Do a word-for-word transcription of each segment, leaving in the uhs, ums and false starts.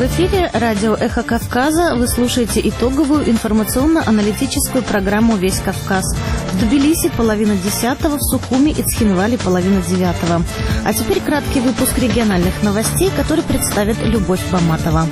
В эфире радио «Эхо Кавказа». Вы слушаете итоговую информационно-аналитическую программу «Весь Кавказ». В Тбилиси половина десятого, в Сухуми и Цхинвале половина девятого. А теперь краткий выпуск региональных новостей, который представит Любовь Баматова.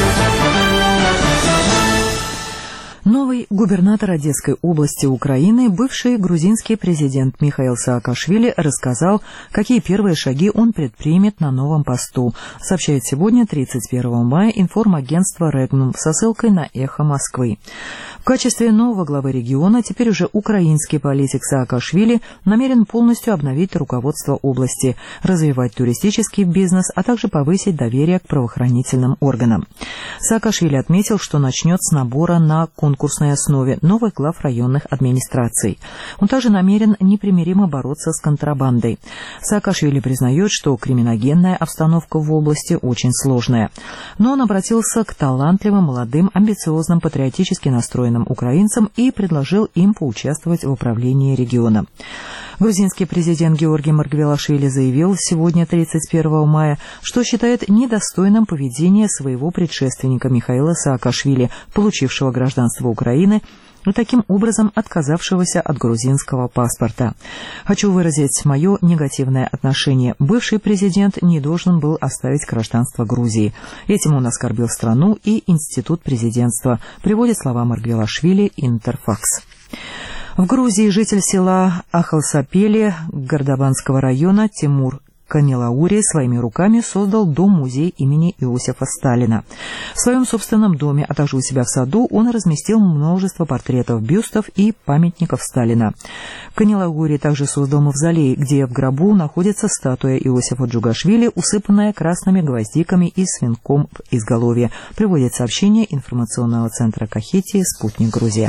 Новый губернатор Одесской области Украины, бывший грузинский президент Михаил Саакашвили, рассказал, какие первые шаги он предпримет на новом посту, сообщает сегодня, тридцать первого мая, информагентство «Регнум» со ссылкой на «Эхо Москвы». В качестве нового главы региона теперь уже украинский политик Саакашвили намерен полностью обновить руководство области, развивать туристический бизнес, а также повысить доверие к правоохранительным органам. Саакашвили отметил, что начнет с набора на конкурсной основе новых глав районных администраций. Он также намерен непримиримо бороться с контрабандой. Саакашвили признает, что криминогенная обстановка в области очень сложная. Но он обратился к талантливым, молодым, амбициозным, патриотически настроенным украинцам и предложил им поучаствовать в управлении регионом. Грузинский президент Георгий Маргвелашвили заявил сегодня, тридцать первого мая, что считает недостойным поведение своего предшественника Михаила Саакашвили, получившего гражданство Украины, и таким образом отказавшегося от грузинского паспорта. Хочу выразить мое негативное отношение. Бывший президент не должен был оставить гражданство Грузии. Этим он оскорбил страну и институт президентства, приводит слова Маргвелашвили Интерфакс. В Грузии житель села Ахалсапели Гордобанского района Тимур Канилаури своими руками создал дом-музей имени Иосифа Сталина. В своем собственном доме, а также у себя в саду, он разместил множество портретов, бюстов и памятников Сталина. Канилаури также создал мавзолей, где в гробу находится статуя Иосифа Джугашвили, усыпанная красными гвоздиками и свинком в изголовье, приводит сообщение информационного центра Кахетии «Спутник Грузия».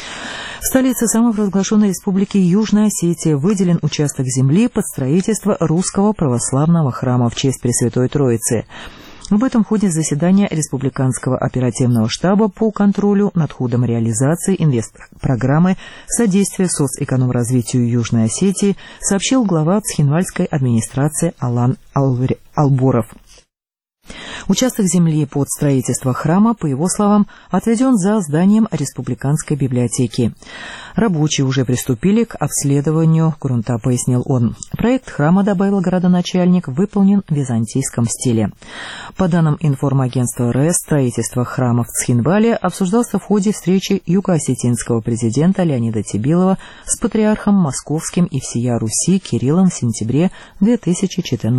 В столице самопровозглашенной республики Южная Осетия выделен участок земли под строительство русского православного храма в честь Пресвятой Троицы. Об этом в ходе заседания Республиканского оперативного штаба по контролю над ходом реализации инвестпрограммы содействия соцэкономразвитию Южной Осетии сообщил глава Цхинвальской администрации Алан Алборов. Участок земли под строительство храма, по его словам, отведен за зданием Республиканской библиотеки. Рабочие уже приступили к обследованию грунта, пояснил он. Проект храма, добавил городоначальник, выполнен в византийском стиле. По данным информагентства РЭС, строительство храма в Цхинвале обсуждался в ходе встречи юго-осетинского президента Леонида Тебилова с патриархом Московским и всея Руси Кириллом в сентябре две тысячи четырнадцатого года.